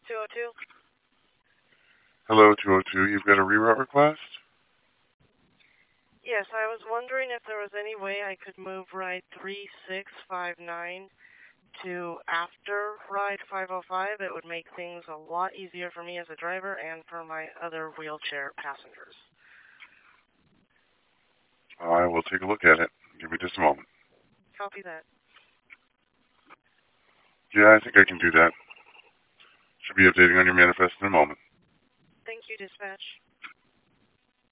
202? Hello, 202. You've got a reroute request? Yes, I was wondering if there was any way I could move ride 3659 to after ride 505. It would make things a lot easier for me as a driver and for my other wheelchair passengers. I will take a look at it. Give me just a moment. Copy that. Yeah, I think I can do that. Should be updating on your manifest in a moment. Thank you, dispatch.